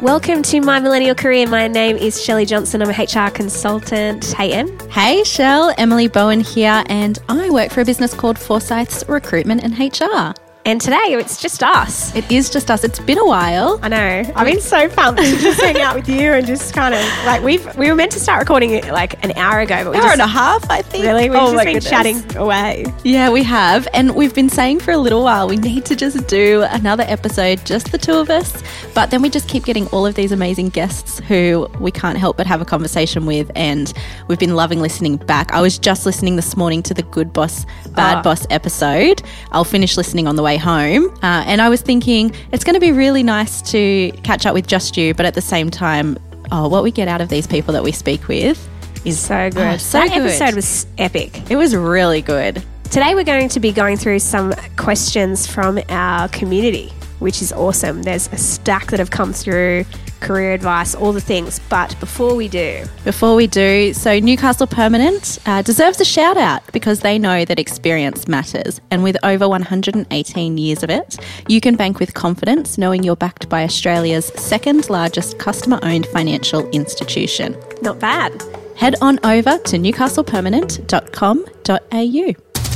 Welcome to My Millennial Career. My name is Shelley Johnson. I'm a HR consultant. Hey, Em. Hey, Shell. Emily Bowen here, and I work for a business called Forsyth's Recruitment and HR. And today it's just us. It is just us. It's been a while. I know. I've been so pumped to just hang out with you and just kind of like we were meant to start recording it like an hour ago, but hour and a half, I think. Really? We've just been chatting away. Yeah, we have. And we've been saying for a little while we need to just do another episode, just the two of us. But then we just keep getting all of these amazing guests who we can't help but have a conversation with. And we've been loving listening back. I was just listening this morning to the Good Boss, Bad Boss episode. I'll finish listening on the way home. And I was thinking it's going to be really nice to catch up with just you, but at the same time, what we get out of these people that we speak with is so good. That episode was epic. It was really good. Today we're going to be going through some questions from our community, which is awesome. There's a stack that have come through, career advice, all the things. But before we do, so Newcastle Permanent deserves a shout out because they know that experience matters. And with over 118 years of it, you can bank with confidence knowing you're backed by Australia's second largest customer-owned financial institution. Not bad. Head on over to newcastlepermanent.com.au.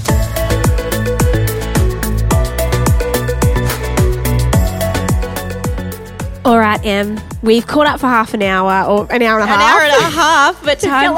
All right, Em, we've caught up for half an hour or an hour and a half. An hour and a half, but time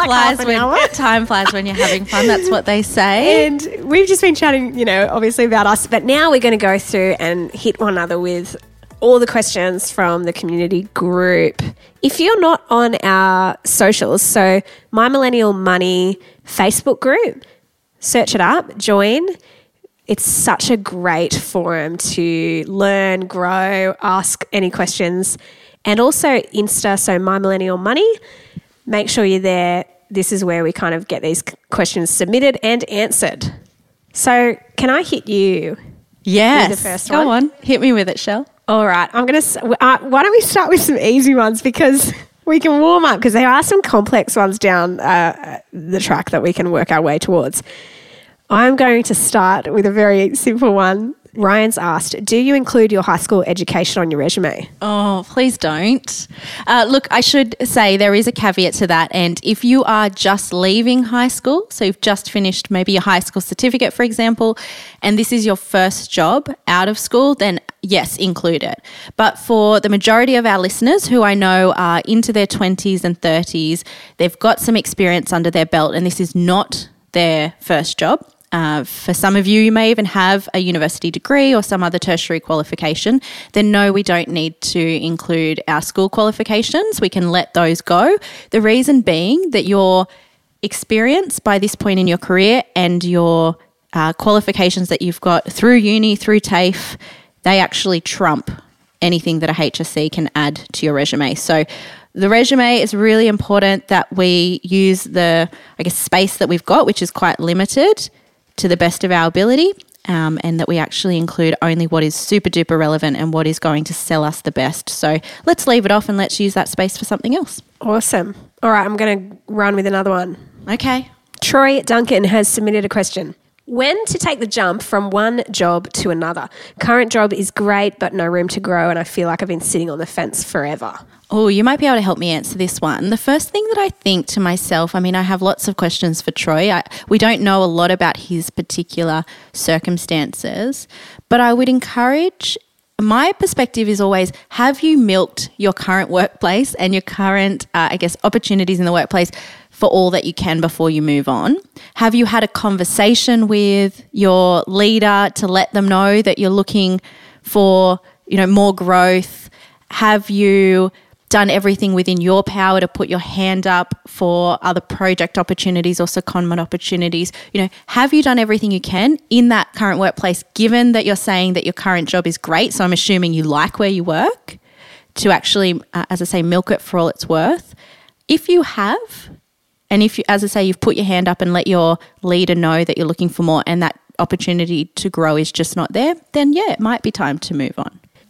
flies when you're having fun. That's what they say. And we've just been chatting, obviously about us. But now we're going to go through and hit one another with all the questions from the community group. If you're not on our socials, so My Millennial Money Facebook group, search it up, join. It's such a great forum to learn, grow, ask any questions. And also Insta, so My Millennial Money. Make sure you're there. This is where we kind of get these questions submitted and answered. So can I hit you? Yes. With the first one? Go on. Hit me with it, Shell. All right. I'm going to. Why don't we start with some easy ones because we can warm up because there are some complex ones down the track that we can work our way towards. I'm going to start with a very simple one. Ryan's asked, do you include your high school education on your resume? Oh, please don't. Look, I should say there is a caveat to that. And if you are just leaving high school, so you've just finished maybe your high school certificate, for example, and this is your first job out of school, then yes, include it. But for the majority of our listeners who I know are into their 20s and 30s, they've got some experience under their belt and this is not their first job. For some of you may even have a university degree or some other tertiary qualification. Then no, we don't need to include our school qualifications. We can let those go. The reason being that your experience by this point in your career and your qualifications that you've got through uni, through TAFE, they actually trump anything that a HSC can add to your resume. So the resume is really important that we use the, space that we've got, which is quite limited, to the best of our ability, and that we actually include only what is super duper relevant and what is going to sell us the best. So let's leave it off and let's use that space for something else. Awesome. All right, I'm going to run with another one. Okay. Troy Duncan has submitted a question. When to take the jump from one job to another? Current job is great, but no room to grow, and I feel like I've been sitting on the fence forever. Oh, you might be able to help me answer this one. The first thing that I think to myself, I have lots of questions for Troy. We don't know a lot about his particular circumstances, but I would encourage, my perspective is always, have you milked your current workplace and your current, opportunities in the workplace for all that you can before you move on? Have you had a conversation with your leader to let them know that you're looking for, more growth? Have you done everything within your power to put your hand up for other project opportunities or secondment opportunities? Have you done everything you can in that current workplace, given that you're saying that your current job is great? So I'm assuming you like where you work, to actually, as I say, milk it for all it's worth. If you have, and if you, as I say, you've put your hand up and let your leader know that you're looking for more and that opportunity to grow is just not there, then yeah, it might be time to move on.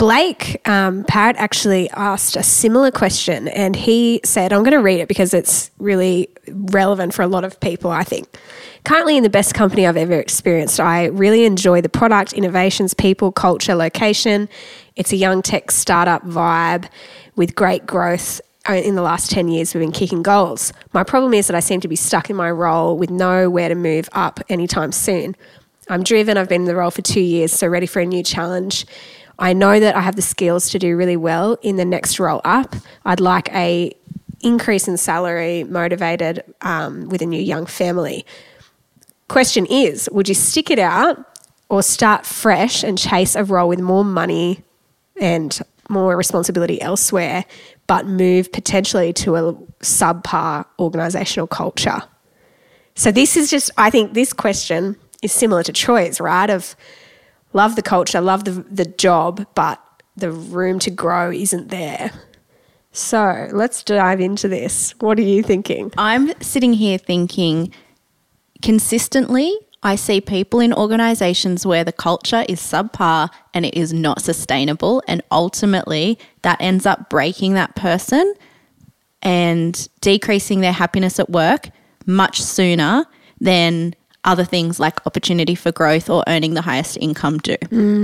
Blake Parrott actually asked a similar question, and he said, I'm going to read it because it's really relevant for a lot of people, I think. Currently in the best company I've ever experienced. I really enjoy the product, innovations, people, culture, location. It's a young tech startup vibe with great growth. In the last 10 years, we've been kicking goals. My problem is that I seem to be stuck in my role with nowhere to move up anytime soon. I'm driven. I've been in the role for 2 years, so ready for a new challenge. I know that I have the skills to do really well in the next role up. I'd like a increase in salary, motivated with a new young family. Question is, would you stick it out or start fresh and chase a role with more money and more responsibility elsewhere, but move potentially to a subpar organisational culture? So this is just, I think this question is similar to Troy's, right? Of love the culture, love the job, but the room to grow isn't there. So let's dive into this. What are you thinking? I'm sitting here thinking consistently I see people in organisations where the culture is subpar and it is not sustainable, and ultimately that ends up breaking that person and decreasing their happiness at work much sooner than other things like opportunity for growth or earning the highest income do.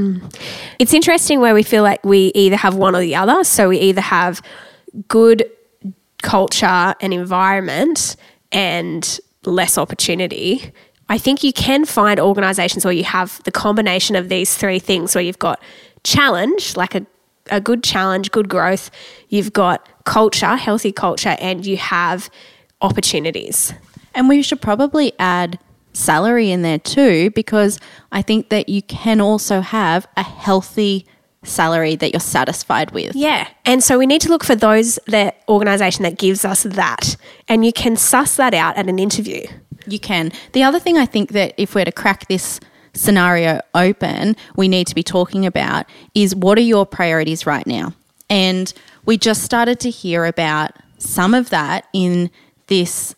It's interesting where we feel like we either have one or the other. So we either have good culture and environment and less opportunity. I think you can find organisations where you have the combination of these three things, where you've got challenge, like a good challenge, good growth, you've got culture, healthy culture, and you have opportunities. And we should probably add salary in there too, because I think that you can also have a healthy salary that you're satisfied with. Yeah. And so we need to look for that organisation that gives us that. And you can suss that out at an interview. You can. The other thing I think that if we're to crack this scenario open, we need to be talking about is, what are your priorities right now? And we just started to hear about some of that in this,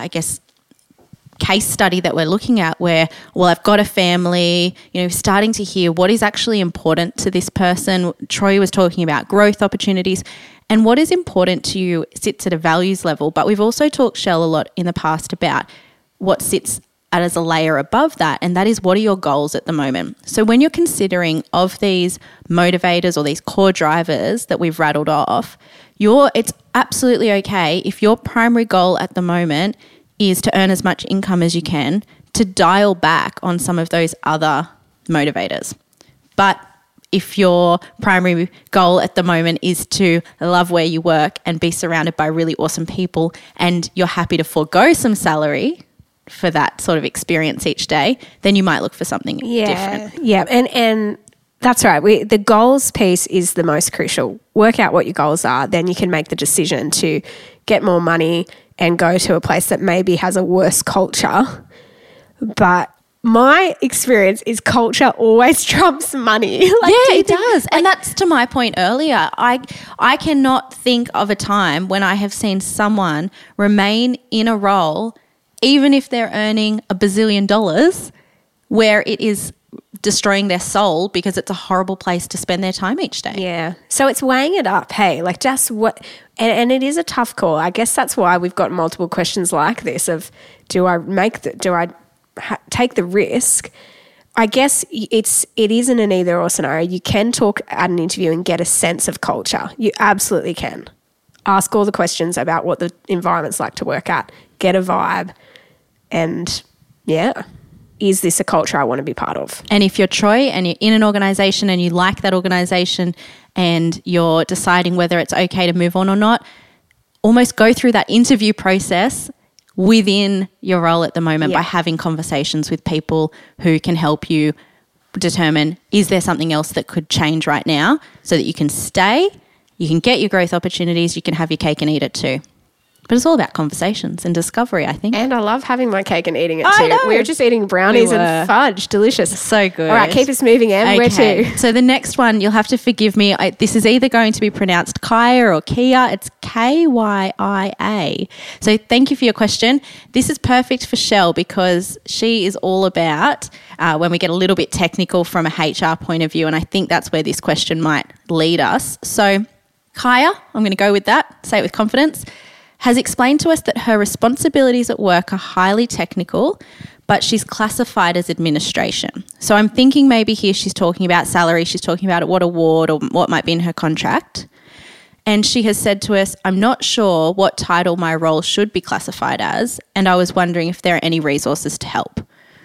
case study that we're looking at, where, well, I've got a family, starting to hear what is actually important to this person. Troy was talking about growth opportunities, and what is important to you sits at a values level. But we've also talked, Shell, a lot in the past about what sits as a layer above that, and that is, what are your goals at the moment? So when you're considering of these motivators or these core drivers that we've rattled off, it's absolutely okay if your primary goal at the moment is to earn as much income as you can, to dial back on some of those other motivators. But if your primary goal at the moment is to love where you work and be surrounded by really awesome people, and you're happy to forego some salary for that sort of experience each day, then you might look for something different. Yeah, and that's right. The goals piece is the most crucial. Work out what your goals are, then you can make the decision to get more money and go to a place that maybe has a worse culture. But my experience is culture always trumps money. It does. And that's to my point earlier. I cannot think of a time when I have seen someone remain in a role, even if they're earning $1 bazillion, where it is destroying their soul because it's a horrible place to spend their time each day. Yeah. So it's weighing it up, hey, like just what, and it is a tough call. I guess that's why we've got multiple questions like this of, do I take the risk? I guess it isn't an either or scenario. You can talk at an interview and get a sense of culture. You absolutely can. Ask all the questions about what the environment's like to work at, get a vibe, and yeah, is this a culture I want to be part of? And if you're Troy and you're in an organisation and you like that organisation and you're deciding whether it's okay to move on or not, almost go through that interview process within your role at the moment by having conversations with people who can help you determine, is there something else that could change right now so that you can stay, you can get your growth opportunities, you can have your cake and eat it too. But it's all about conversations and discovery, I think. And I love having my cake and eating it I too. know. We were just eating brownies and fudge. Delicious. So good. All right, keep us moving, Em. Where to? So the next one, you'll have to forgive me. This is either going to be pronounced Kaya or Kia. It's Kyaa. So thank you for your question. This is perfect for Shell because she is all about when we get a little bit technical from a HR point of view, and I think that's where this question might lead us. So Kaya, I'm going to go with that. Say it with confidence. Has explained to us that her responsibilities at work are highly technical, but she's classified as administration. So I'm thinking maybe here she's talking about salary, she's talking about what award or what might be in her contract. And she has said to us, I'm not sure what title my role should be classified as, and I was wondering if there are any resources to help.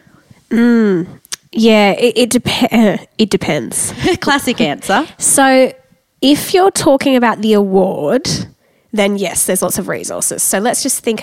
Yeah, it depends. Classic answer. So if you're talking about the award, then yes, there's lots of resources. So let's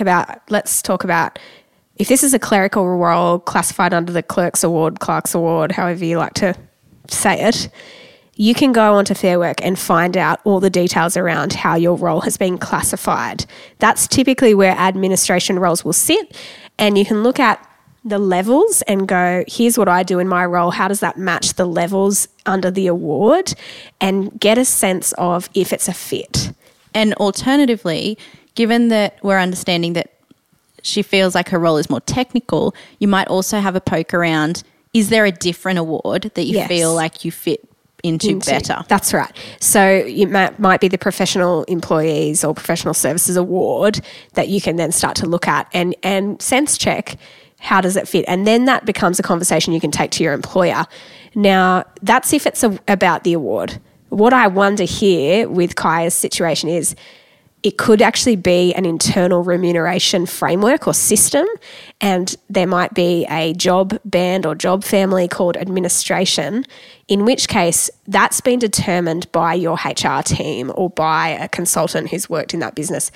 talk about if this is a clerical role classified under the Clerks Award, however you like to say it, you can go onto Fair Work and find out all the details around how your role has been classified. That's typically where administration roles will sit, and you can look at the levels and go, here's what I do in my role. How does that match the levels under the award? And get a sense of if it's a fit. And alternatively, given that we're understanding that she feels like her role is more technical, you might also have a poke around, is there a different award that you feel like you fit into better? That's right. So it might be the Professional Employees or Professional Services Award that you can then start to look at and sense check, how does it fit? And then that becomes a conversation you can take to your employer. Now, that's if it's about the award. What I wonder here with Kaya's situation is it could actually be an internal remuneration framework or system, and there might be a job band or job family called administration, in which case that's been determined by your HR team or by a consultant who's worked in that business.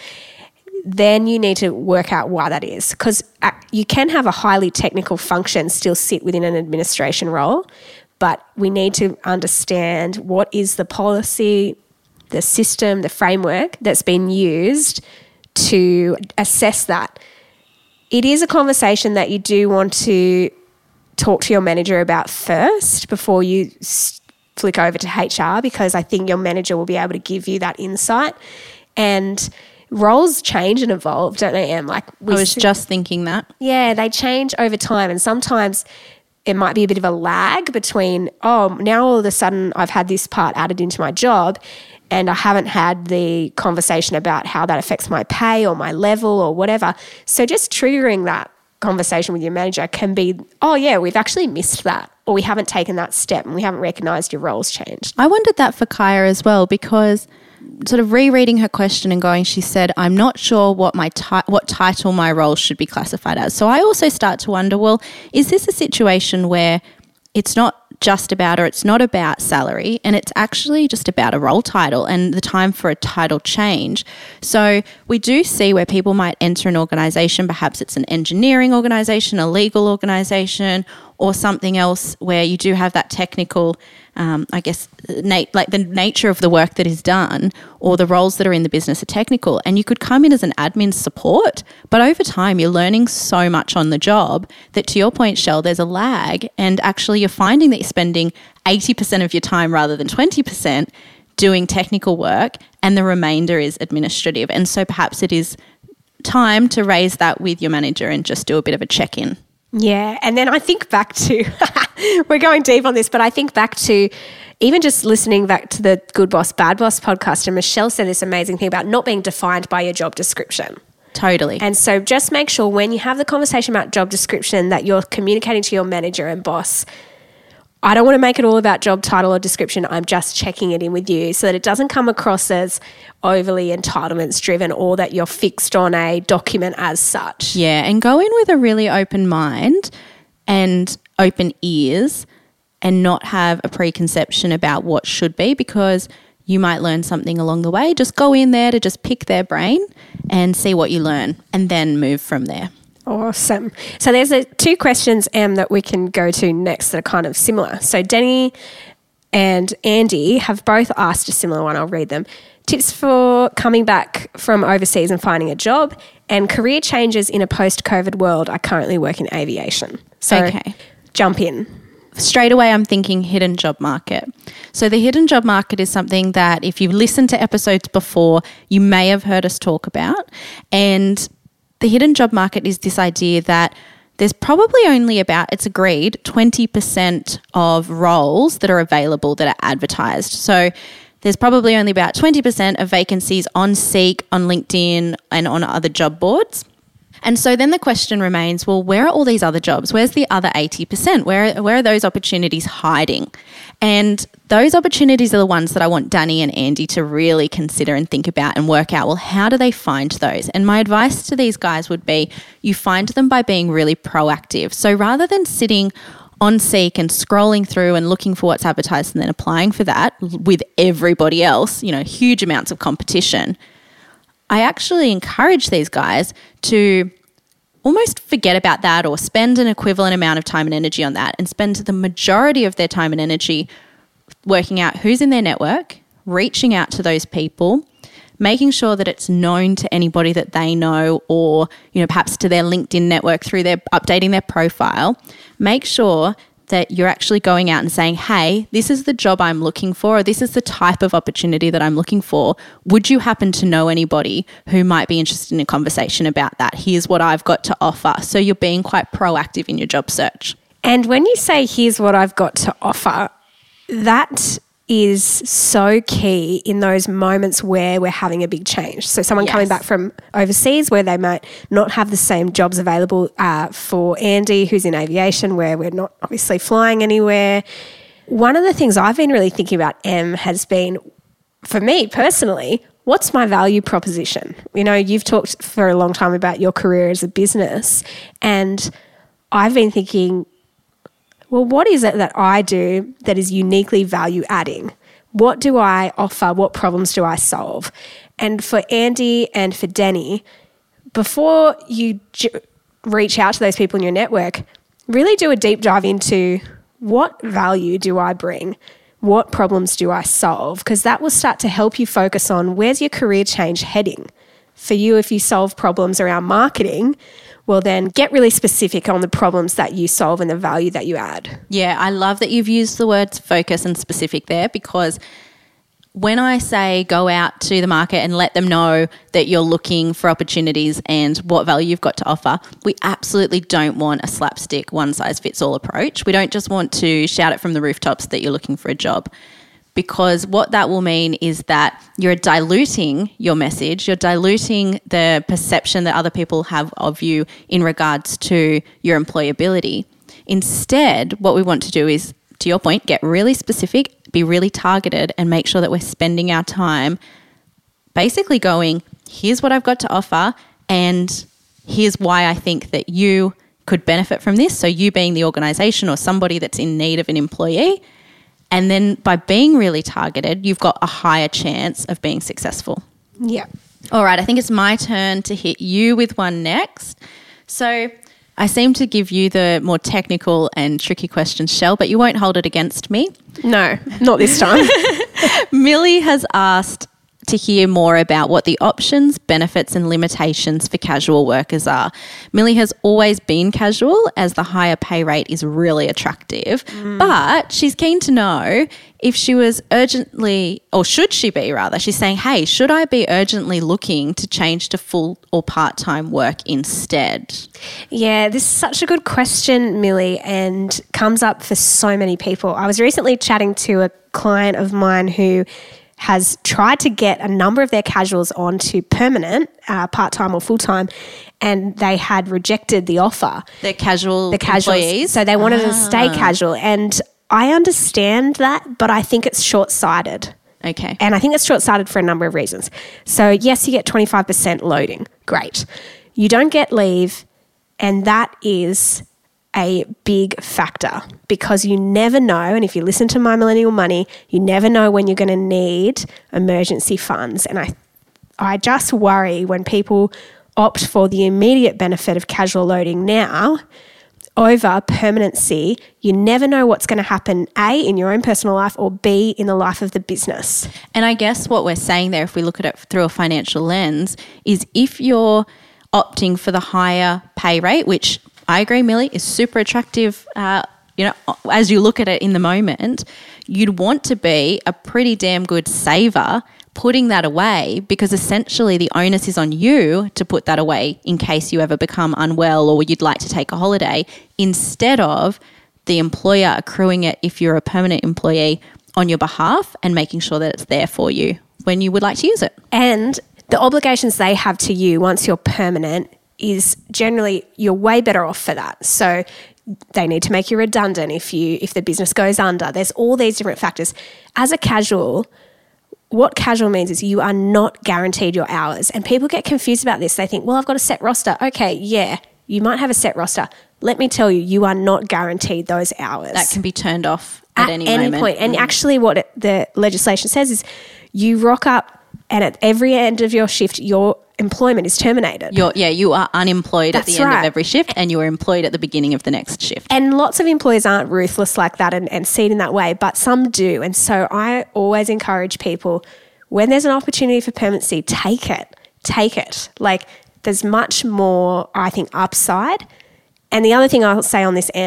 Then you need to work out why that is, because you can have a highly technical function still sit within an administration role, but we need to understand what is the policy, the system, the framework that's been used to assess that. It is a conversation that you do want to talk to your manager about first before you flick over to HR, because I think your manager will be able to give you that insight. And roles change and evolve, don't they, Em? I was just thinking that. Yeah, they change over time, and sometimes it might be a bit of a lag between, now all of a sudden I've had this part added into my job and I haven't had the conversation about how that affects my pay or my level or whatever. So just triggering that conversation with your manager can be, we've actually missed that, or we haven't taken that step and we haven't recognised your role's changed. I wondered that for Kaya as well, because sort of rereading her question and going, she said, I'm not sure what what title my role should be classified as. So I also start to wonder, well, is this a situation where it's not just about, or it's not about salary, and it's actually just about a role title and the time for a title change? So we do see where people might enter an organisation, perhaps it's an engineering organisation, a legal organisation, or something else where you do have that technical, like the nature of the work that is done, or the roles that are in the business are technical. And you could come in as an admin support, but over time you're learning so much on the job that, to your point, Shell, there's a lag, and actually you're finding that you're spending 80% of your time rather than 20% doing technical work, and the remainder is administrative. And so perhaps it is time to raise that with your manager and just do a bit of a check-in. Yeah, and then I think back to, we're going deep on this, but I think back to even just listening back to the Good Boss, Bad Boss podcast, and Michelle said this amazing thing about not being defined by your job description. Totally. And so just make sure when you have the conversation about job description that you're communicating to your manager and boss, I don't want to make it all about job title or description. I'm just checking it in with you so that it doesn't come across as overly entitlements driven, or that you're fixed on a document as such. Yeah, and go in with a really open mind and open ears, and not have a preconception about what should be, because you might learn something along the way. Just go in there to just pick their brain and see what you learn, and then move from there. Awesome. So there's two questions, Em, that we can go to next that are kind of similar. So Denny and Andy have both asked a similar one. I'll read them. tips for coming back from overseas and finding a job, and career changes in a post-COVID world. I currently work in aviation. So jump in. Straight away, I'm thinking hidden job market. So the hidden job market is something that if you've listened to episodes before, you may have heard us talk about. And the hidden job market is this idea that there's probably only about, it's agreed, 20% of roles that are available that are advertised. So there's probably only about 20% of vacancies on Seek, on LinkedIn, and on other job boards. And so then the question remains, well, where are all these other jobs? Where's the other 80%? Where are those opportunities hiding? And those opportunities are the ones that I want Danny and Andy to really consider and think about and work out, well, how do they find those? And my advice to these guys would be you find them by being really proactive. So rather than sitting on Seek and scrolling through and looking for what's advertised and then applying for that with everybody else, huge amounts of competition, I actually encourage these guys to almost forget about that or spend an equivalent amount of time and energy on that and spend the majority of their time and energy working out who's in their network, reaching out to those people, making sure that it's known to anybody that they know or, perhaps to their LinkedIn network through their updating their profile. Make sure that you're actually going out and saying, hey, this is the job I'm looking for, or this is the type of opportunity that I'm looking for. Would you happen to know anybody who might be interested in a conversation about that? Here's what I've got to offer. So you're being quite proactive in your job search. And when you say, here's what I've got to offer, that is so key in those moments where we're having a big change. So someone coming back from overseas where they might not have the same jobs available for Andy, who's in aviation, where we're not obviously flying anywhere. One of the things I've been really thinking about, Em, has been, for me personally, what's my value proposition? You've talked for a long time about your career as a business, and I've been thinking, well, what is it that I do that is uniquely value adding? What do I offer? What problems do I solve? And for Andy and for Danny, before you reach out to those people in your network, really do a deep dive into what value do I bring? What problems do I solve? Because that will start to help you focus on where's your career change heading. For you, if you solve problems around marketing, well, then get really specific on the problems that you solve and the value that you add. Yeah, I love that you've used the words focus and specific there, because when I say go out to the market and let them know that you're looking for opportunities and what value you've got to offer, we absolutely don't want a slapstick one-size-fits-all approach. We don't just want to shout it from the rooftops that you're looking for a job, because what that will mean is that you're diluting your message, you're diluting the perception that other people have of you in regards to your employability. Instead, what we want to do is, to your point, get really specific, be really targeted, and make sure that we're spending our time basically going, here's what I've got to offer, and here's why I think that you could benefit from this. So you being the organisation or somebody that's in need of an employee. And then by being really targeted, you've got a higher chance of being successful. Yeah. All right, I think it's my turn to hit you with one next. So I seem to give you the more technical and tricky questions, Shell, but you won't hold it against me. No, not this time. Millie has asked to hear more about what the options, benefits and limitations for casual workers are. Millie has always been casual, as the higher pay rate is really attractive, but she's keen to know if she was urgently, or should she be rather, she's saying, hey, should I be urgently looking to change to full or part-time work instead? Yeah, this is such a good question, Millie, and comes up for so many people. I was recently chatting to a client of mine who has tried to get a number of their casuals onto permanent, part-time or full-time, and they had rejected the offer. The casual employees? So they wanted to stay casual. And I understand that, but I think it's short-sighted. Okay. And I think it's short-sighted for a number of reasons. So yes, you get 25% loading. Great. You don't get leave, and that is a big factor, because you never know, and if you listen to My Millennial Money, you never know when you're going to need emergency funds. And I just worry when people opt for the immediate benefit of casual loading now, over permanency, you never know what's going to happen, A, in your own personal life, or B, in the life of the business. And I guess what we're saying there, if we look at it through a financial lens, is if you're opting for the higher pay rate, which I agree, Millie, is super attractive, as you look at it in the moment, you'd want to be a pretty damn good saver putting that away, because essentially the onus is on you to put that away in case you ever become unwell or you'd like to take a holiday, instead of the employer accruing it if you're a permanent employee on your behalf and making sure that it's there for you when you would like to use it. And the obligations they have to you once you're permanent is generally you're way better off for that. So they need to make you redundant if the business goes under. There's all these different factors. As a casual, what casual means is you are not guaranteed your hours. And people get confused about this. They think, well, I've got a set roster. Okay, yeah, you might have a set roster. Let me tell you, you are not guaranteed those hours. That can be turned off at any moment. Point. And actually what the legislation says is you rock up and at every end of your shift, your employment is terminated. You are unemployed That's at the end right. of every shift, and you are employed at the beginning of the next shift. And lots of employers aren't ruthless like that and see it in that way, but some do. And so I always encourage people, when there's an opportunity for permanency, take it. Take it. Like, there's much more, I think, upside. And the other thing I'll say on this,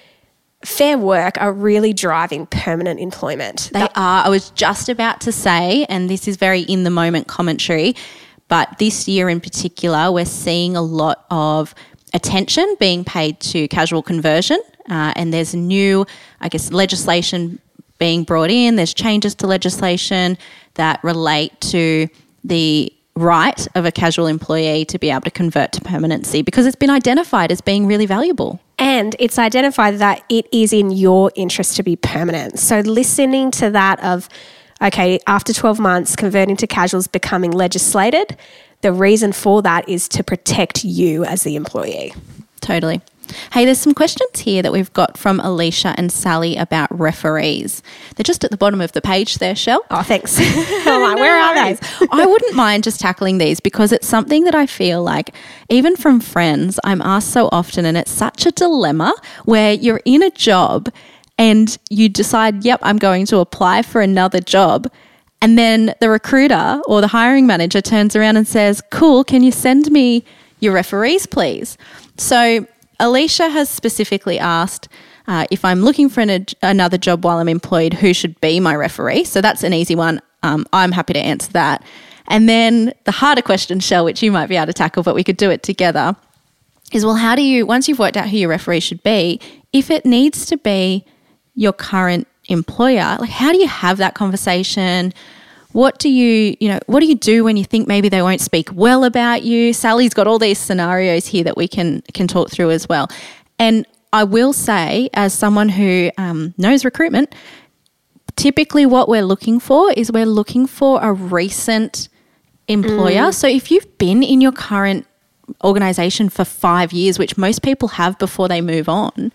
Fair Work are really driving permanent employment. They are. I was just about to say, and this is very in the moment commentary, but this year in particular, we're seeing a lot of attention being paid to casual conversion, and there's new, legislation being brought in. There's changes to legislation that relate to the right of a casual employee to be able to convert to permanency, because it's been identified as being really valuable. And it's identified that it is in your interest to be permanent. So listening to that of, okay, after 12 months, converting to casuals becoming legislated, the reason for that is to protect you as the employee. Totally. Hey, there's some questions here that we've got from Alicia and Sally about referees. They're just at the bottom of the page there, Shell. Oh, thanks. I'm like, where are they? I wouldn't mind just tackling these, because it's something that I feel like, even from friends, I'm asked so often, and it's such a dilemma where you're in a job and you decide, yep, I'm going to apply for another job. And then the recruiter or the hiring manager turns around and says, cool, can you send me your referees, please? So Alicia has specifically asked, if I'm looking for another job while I'm employed, who should be my referee? So that's an easy one. I'm happy to answer that. And then the harder question, Shell, which you might be able to tackle, but we could do it together, is, well, how do you, once you've worked out who your referee should be, if it needs to be your current employer, like, how do you have that conversation? What do you do when you think maybe they won't speak well about you? Sally's got all these scenarios here that we can talk through as well. And I will say, as someone who knows recruitment, typically what we're looking for is we're looking for a recent employer. So if you've been in your current organisation for 5 years, which most people have before they move on,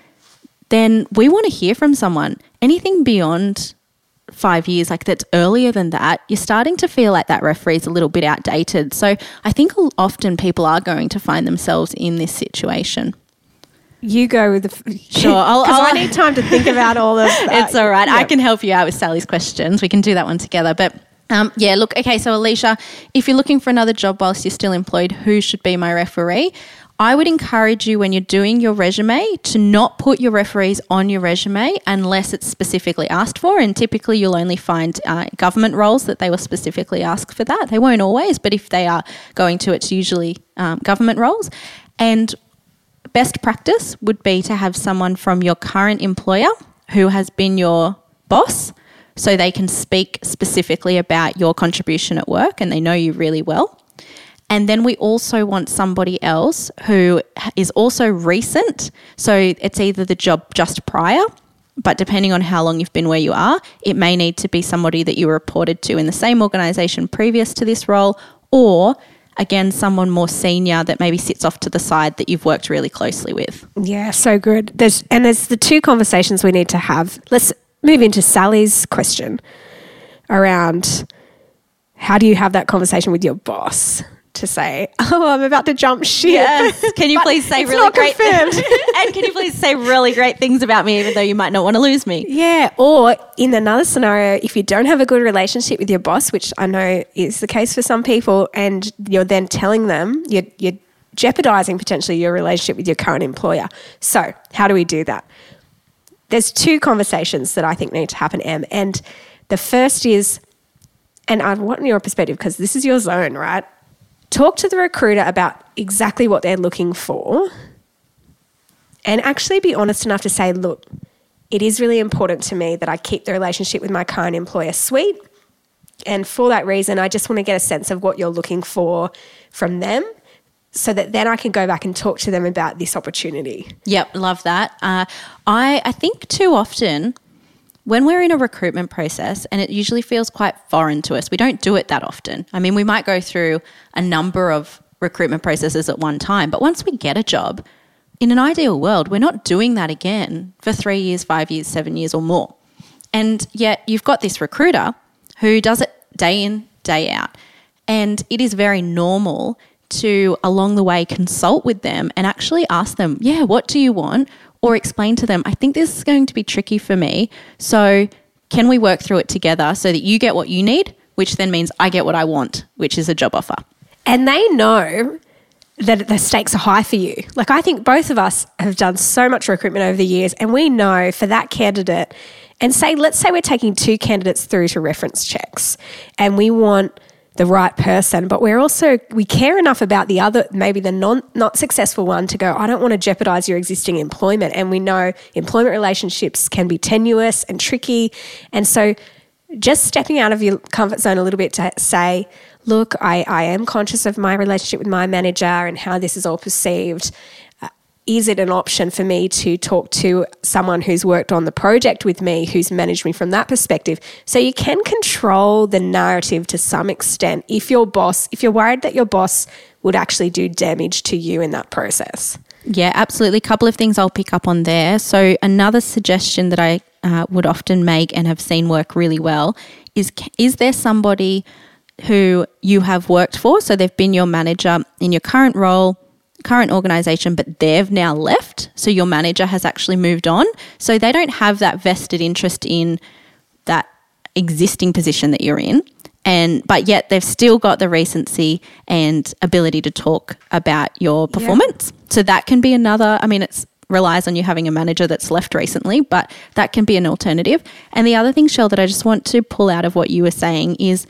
then we want to hear from someone. Anything beyond 5 years, like that's earlier than that, you're starting to feel like that referee is a little bit outdated. So I think often people are going to find themselves in this situation. You go with the... Sure. I need time to think about all of that. It's all right. Yep. I can help you out with Sally's questions. We can do that one together. But look, okay, so Alicia, if you're looking for another job whilst you're still employed, who should be my referee? I would encourage you, when you're doing your resume, to not put your referees on your resume unless it's specifically asked for. And typically you'll only find government roles that they will specifically ask for that. They won't always, but if they are going to, it's usually government roles. And best practice would be to have someone from your current employer who has been your boss, so they can speak specifically about your contribution at work and they know you really well. And then we also want somebody else who is also recent. So it's either the job just prior, but depending on how long you've been where you are, it may need to be somebody that you were reported to in the same organisation previous to this role, or again, someone more senior that maybe sits off to the side that you've worked really closely with. Yeah, so good. There's the two conversations we need to have. Let's move into Sally's question around how do you have that conversation with your boss? to say, oh, I'm about to jump ship. Yes. Can you please say really great things? And can you please say really great things about me, even though you might not want to lose me? Yeah. Or in another scenario, if you don't have a good relationship with your boss, which I know is the case for some people, and you're then telling them, you're jeopardizing potentially your relationship with your current employer. So how do we do that? There's 2 conversations that I think need to happen, Em. And the first is, and I want your perspective because this is your zone, right? Talk to the recruiter about exactly what they're looking for and actually be honest enough to say, look, it is really important to me that I keep the relationship with my current employer sweet. And for that reason, I just want to get a sense of what you're looking for from them so that then I can go back and talk to them about this opportunity. Yep, love that. I think too often when we're in a recruitment process, and it usually feels quite foreign to us, we don't do it that often. I mean, we might go through a number of recruitment processes at one time, but once we get a job, in an ideal world, we're not doing that again for 3 years, 5 years, 7 years or more. And yet you've got this recruiter who does it day in, day out. And it is very normal to, along the way, consult with them and actually ask them, yeah, what do you want? Or explain to them, I think this is going to be tricky for me. So can we work through it together so that you get what you need, which then means I get what I want, which is a job offer. And they know that the stakes are high for you. Like, I think both of us have done so much recruitment over the years, and we know for that candidate, and let's say we're taking 2 candidates through to reference checks and we want the right person, but we care enough about the other, maybe the not successful one, to go, I don't want to jeopardize your existing employment. And we know employment relationships can be tenuous and tricky. And so just stepping out of your comfort zone a little bit to say, look, I am conscious of my relationship with my manager and how this is all perceived. Is it an option for me to talk to someone who's worked on the project with me, who's managed me from that perspective? So you can control the narrative to some extent if you're worried that your boss would actually do damage to you in that process. Yeah, absolutely. A couple of things I'll pick up on there. So another suggestion that I would often make and have seen work really well is there somebody who you have worked for? So they've been your manager in your current role, current organisation, but they've now left. So your manager has actually moved on. So they don't have that vested interest in that existing position that you're in. But yet they've still got the recency and ability to talk about your performance. Yeah. So that can be another, it relies on you having a manager that's left recently, but that can be an alternative. And the other thing, Shell, that I just want to pull out of what you were saying is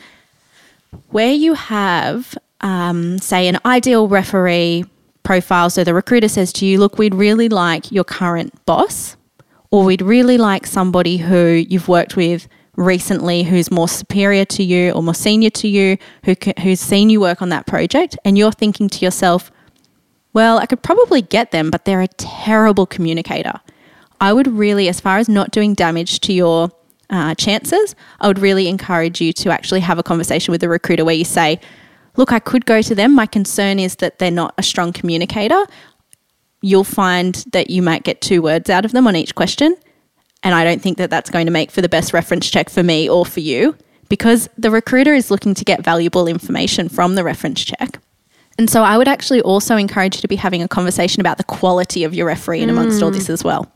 where you have, say, an ideal referee profile. So the recruiter says to you, look, we'd really like your current boss, or we'd really like somebody who you've worked with recently who's more superior to you or more senior to you, who's seen you work on that project. And you're thinking to yourself, well, I could probably get them, but they're a terrible communicator. I would really, as far as not doing damage to your chances, I would really encourage you to actually have a conversation with the recruiter where you say, look, I could go to them. My concern is that they're not a strong communicator. You'll find that you might get 2 words out of them on each question. And I don't think that that's going to make for the best reference check for me or for you, because the recruiter is looking to get valuable information from the reference check. And so I would actually also encourage you to be having a conversation about the quality of your referee in amongst all this as well.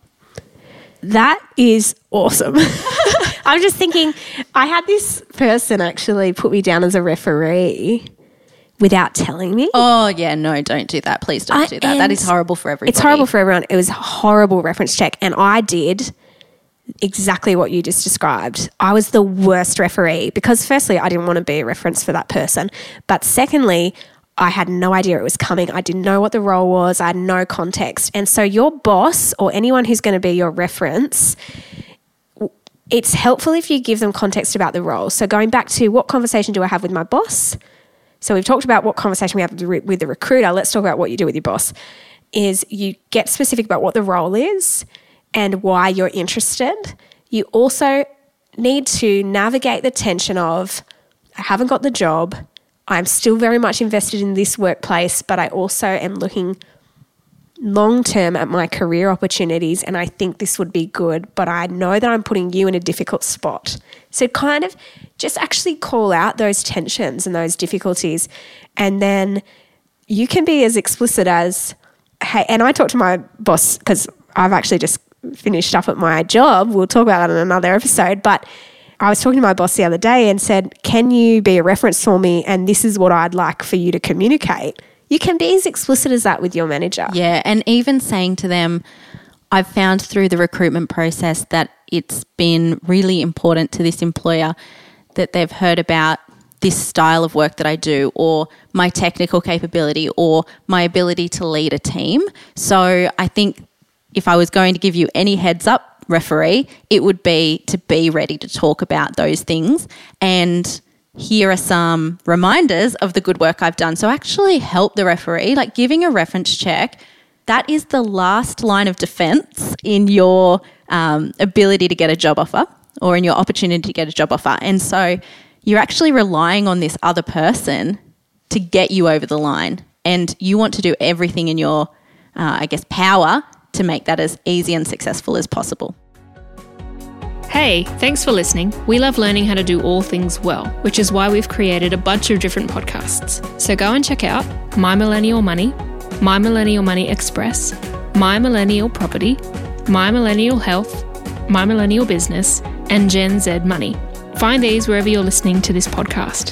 That is awesome. I'm just thinking, I had this person actually put me down as a referee without telling me. Oh, yeah, no, don't do that. Please don't do that. That is horrible for everybody. It's horrible for everyone. It was a horrible reference check, and I did exactly what you just described. I was the worst referee because firstly, I didn't want to be a reference for that person, but secondly, I had no idea it was coming. I didn't know what the role was. I had no context. And so your boss or anyone who's going to be your reference, it's helpful if you give them context about the role. So going back to what conversation do I have with my boss? So we've talked about what conversation we have with the recruiter. Let's talk about what you do with your boss. Is you get specific about what the role is and why you're interested. You also need to navigate the tension of, I haven't got the job, I'm still very much invested in this workplace, but I also am looking long term at my career opportunities and I think this would be good, but I know that I'm putting you in a difficult spot. So kind of just actually call out those tensions and those difficulties, and then you can be as explicit as, hey, and I talk to my boss because I've actually just finished up at my job. We'll talk about that in another episode, but I was talking to my boss the other day and said, can you be a reference for me? And this is what I'd like for you to communicate. You can be as explicit as that with your manager. Yeah, and even saying to them, I've found through the recruitment process that it's been really important to this employer that they've heard about this style of work that I do, or my technical capability, or my ability to lead a team. So I think if I was going to give you any heads up, referee, it would be to be ready to talk about those things. And here are some reminders of the good work I've done. So actually help the referee, like giving a reference check. That is the last line of defense in your ability to get a job offer, or in your opportunity to get a job offer. And so you're actually relying on this other person to get you over the line. And you want to do everything in your, power to make that as easy and successful as possible. Hey, thanks for listening. We love learning how to do all things well, which is why we've created a bunch of different podcasts. So go and check out My Millennial Money, My Millennial Money Express, My Millennial Property, My Millennial Health, My Millennial Business, and Gen Z Money. Find these wherever you're listening to this podcast.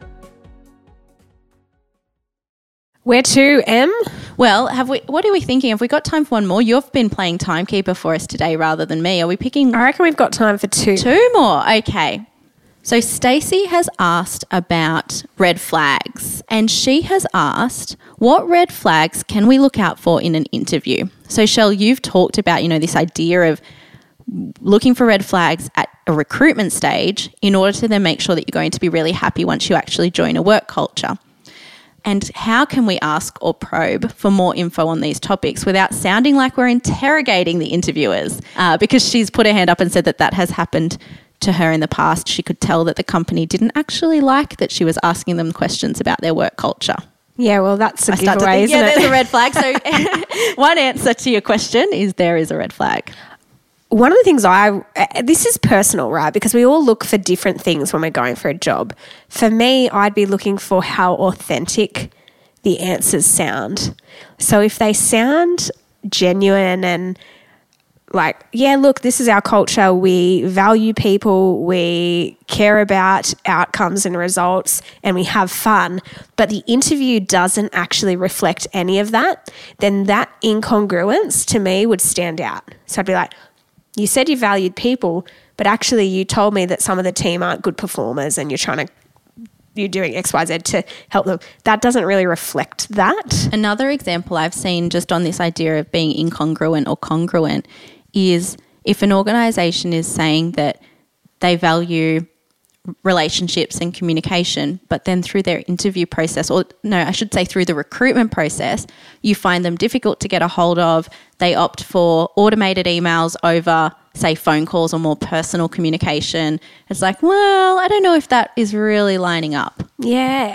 Where to, Em? Well, what are we thinking? Have we got time for one more? You've been playing timekeeper for us today rather than me. Are we picking? I reckon we've got time for two. Two more. Okay. So Stacey has asked about red flags, and she has asked, what red flags can we look out for in an interview? So Shell, you've talked about, this idea of looking for red flags at a recruitment stage in order to then make sure that you're going to be really happy once you actually join a work culture. And how can we ask or probe for more info on these topics without sounding like we're interrogating the interviewers? Because she's put her hand up and said that has happened to her in the past. She could tell that the company didn't actually like that she was asking them questions about their work culture. Yeah, well, that's a giveaway, isn't it? There's a red flag. So one answer to your question is there is a red flag. One of the things this is personal, right? Because we all look for different things when we're going for a job. For me, I'd be looking for how authentic the answers sound. So if they sound genuine and like, yeah, look, this is our culture. We value people. We care about outcomes and results, and we have fun. But the interview doesn't actually reflect any of that. Then that incongruence to me would stand out. So I'd be like, you said you valued people, but actually you told me that some of the team aren't good performers and you're doing X, Y, Z to help them. That doesn't really reflect that. Another example I've seen just on this idea of being incongruent or congruent is if an organisation is saying that they value relationships and communication, but then through their interview process, or no, I should say through the recruitment process, you find them difficult to get a hold of. They opt for automated emails over, say, phone calls or more personal communication. It's like, well, I don't know if that is really lining up. Yeah,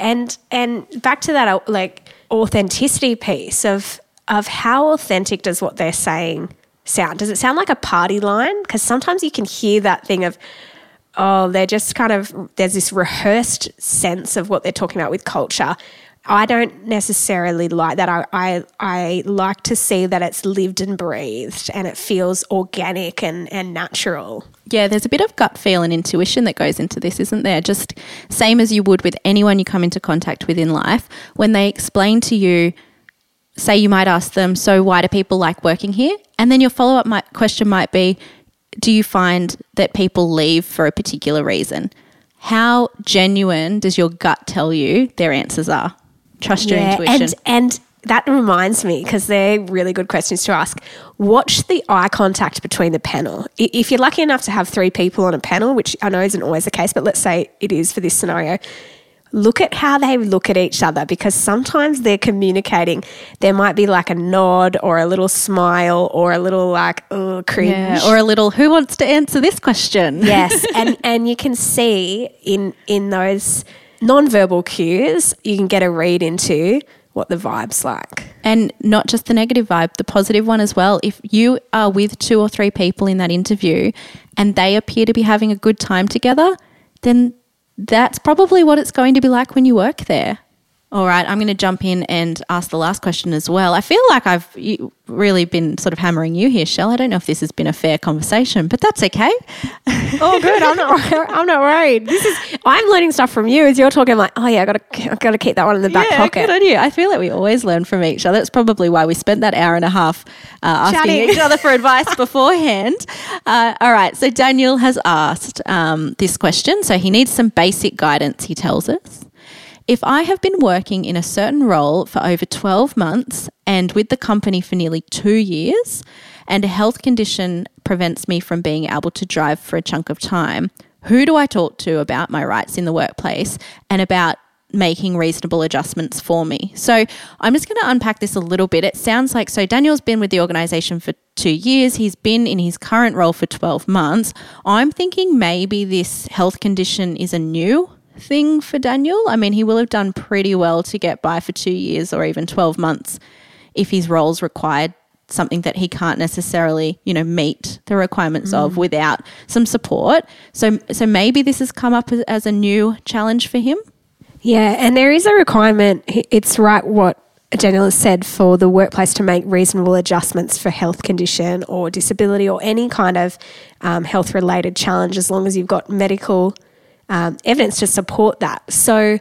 and back to that like authenticity piece of how authentic does what they're saying sound? Does it sound like a party line? Because sometimes you can hear that thing of, they're just there's this rehearsed sense of what they're talking about with culture. I don't necessarily like that. I like to see that it's lived and breathed and it feels organic and natural. Yeah, there's a bit of gut feel and intuition that goes into this, isn't there? Just same as you would with anyone you come into contact with in life. When they explain to you, say you might ask them, so why do people like working here? And then your follow-up question might be, do you find that people leave for a particular reason? How genuine does your gut tell you their answers are? Trust your intuition. And that reminds me, because they're really good questions to ask, watch the eye contact between the panel. If you're lucky enough to have 3 people on a panel, which I know isn't always the case, but let's say it is for this scenario, look at how they look at each other, because sometimes they're communicating. There might be like a nod or a little smile or a little like, cringe. Yeah, or a little, who wants to answer this question? Yes, and you can see in those non-verbal cues, you can get a read into what the vibe's like. And not just the negative vibe, the positive one as well. If you are with 2 or 3 people in that interview and they appear to be having a good time together, then that's probably what it's going to be like when you work there. All right, I'm going to jump in and ask the last question as well. I feel like I've really been sort of hammering you here, Shell. I don't know if this has been a fair conversation, but that's okay. Oh, good. I'm not worried. I'm learning stuff from you as you're talking. I'm like, oh yeah, I got to keep that one in the back pocket. Good on you. I feel like we always learn from each other. That's probably why we spent that hour and a half asking each other for advice beforehand. All right, so Daniel has asked this question. So he needs some basic guidance, he tells us. If I have been working in a certain role for over 12 months and with the company for nearly 2 years, and a health condition prevents me from being able to drive for a chunk of time, who do I talk to about my rights in the workplace and about making reasonable adjustments for me? So I'm just going to unpack this a little bit. It sounds like, so Daniel's been with the organisation for 2 years. He's been in his current role for 12 months. I'm thinking maybe this health condition is a new thing for Daniel. I mean, he will have done pretty well to get by for 2 years or even 12 months if his roles required something that he can't necessarily, meet the requirements of without some support. So maybe this has come up as a new challenge for him. Yeah, and there is a requirement. It's right what Daniel has said for the workplace to make reasonable adjustments for health condition or disability or any kind of health-related challenge, as long as you've got medical evidence to support that. So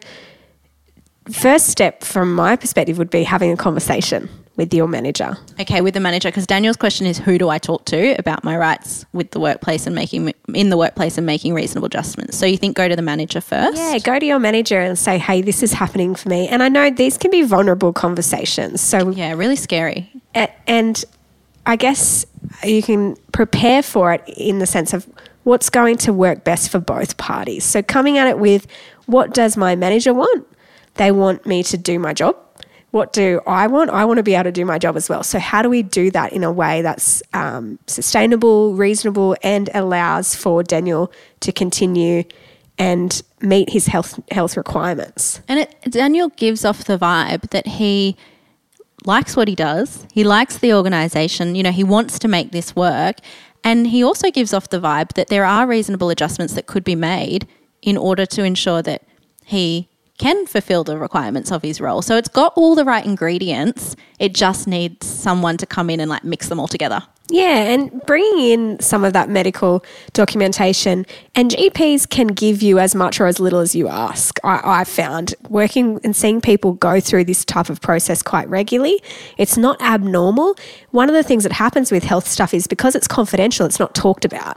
first step from my perspective would be having a conversation with your manager. Okay, with the manager, because Daniel's question is, who do I talk to about my rights with the workplace and making reasonable adjustments? So you think go to the manager first? Yeah, go to your manager and say, hey, this is happening for me. And I know these can be vulnerable conversations. So yeah, really scary. And I guess you can prepare for it in the sense of what's going to work best for both parties. So coming at it with, what does my manager want? They want me to do my job. What do I want? I want to be able to do my job as well. So how do we do that in a way that's sustainable, reasonable, and allows for Daniel to continue and meet his health requirements? And Daniel gives off the vibe that he likes what he does. He likes the organisation. He wants to make this work. And he also gives off the vibe that there are reasonable adjustments that could be made in order to ensure that he can fulfill the requirements of his role. So it's got all the right ingredients. It just needs someone to come in and mix them all together. Yeah, and bringing in some of that medical documentation, and GPs can give you as much or as little as you ask. I've found working and seeing people go through this type of process quite regularly. It's not abnormal. One of the things that happens with health stuff is because it's confidential, it's not talked about.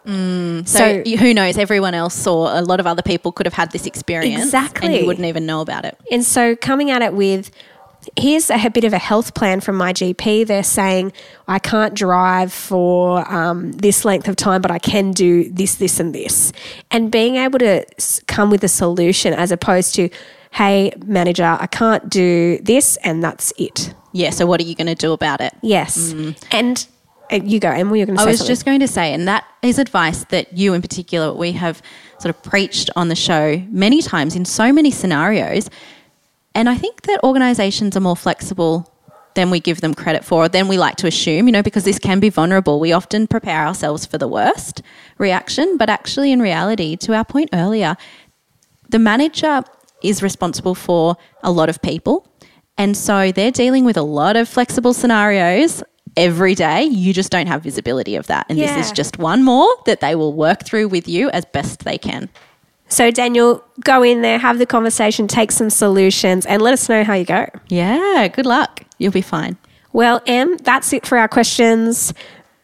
So who knows, everyone else or a lot of other people could have had this experience. Exactly. And you wouldn't even know about it. And so coming at it with, here's a bit of a health plan from my GP. They're saying I can't drive for this length of time, but I can do this, this and this. And being able to come with a solution as opposed to, hey, manager, I can't do this and that's it. Yeah, so what are you going to do about it? Yes. And you go, Emma, you're going to say something. I was just going to say, and that is advice that you in particular, we have sort of preached on the show many times in so many scenarios. And I think that organisations are more flexible than we give them credit for, or than we like to assume, because this can be vulnerable. We often prepare ourselves for the worst reaction, but actually in reality, to our point earlier, the manager is responsible for a lot of people. And so they're dealing with a lot of flexible scenarios every day. You just don't have visibility of that. And this is just one more that they will work through with you as best they can. So, Daniel, go in there, have the conversation, take some solutions, and let us know how you go. Yeah, good luck. You'll be fine. Well, Em, that's it for our questions.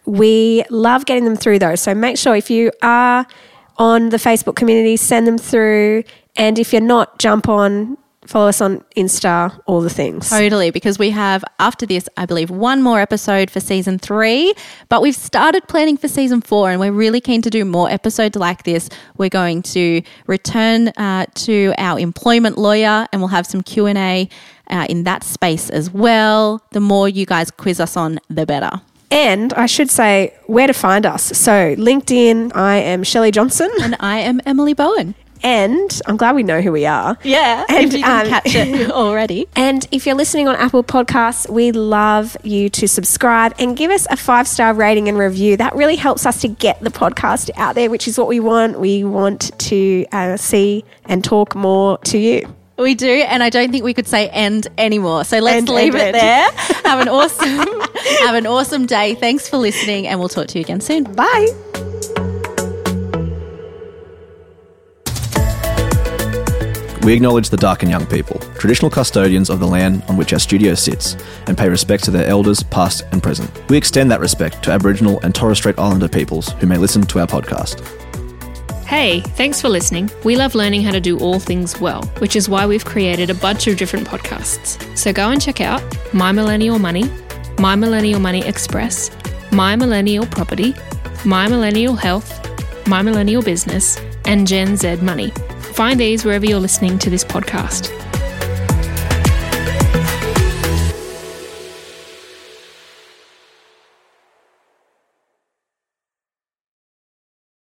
We love getting them through those. So make sure if you are on the Facebook community, send them through. And if you're not, jump on, follow us on Insta, all the things. Totally, because we have, after this, I believe, one more episode for season 3, but we've started planning for season 4 and we're really keen to do more episodes like this. We're going to return to our employment lawyer and we'll have some Q&A in that space as well. The more you guys quiz us on, the better. And I should say where to find us. So LinkedIn, I am Shelley Johnson. And I am Emily Bowen. And I'm glad we know who we are. Yeah, And, if you can catch it already. And if you're listening on Apple Podcasts, we love you to subscribe and give us a 5-star rating and review. That really helps us to get the podcast out there, which is what we want. We want to see and talk more to you. We do, and I don't think we could say end anymore. So let's leave it there. Have an awesome day. Thanks for listening, and we'll talk to you again soon. Bye. We acknowledge the Darkin Young people, traditional custodians of the land on which our studio sits, and pay respect to their elders, past and present. We extend that respect to Aboriginal and Torres Strait Islander peoples who may listen to our podcast. Hey, thanks for listening. We love learning how to do all things well, which is why we've created a bunch of different podcasts. So go and check out My Millennial Money, My Millennial Money Express, My Millennial Property, My Millennial Health, My Millennial Business, and Gen Z Money. Find these wherever you're listening to this podcast.